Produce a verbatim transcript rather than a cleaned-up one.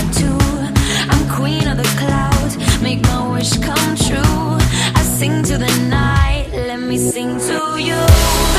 too. I'm queen of the clouds, make my wish come true. I sing to the night, let me sing to you.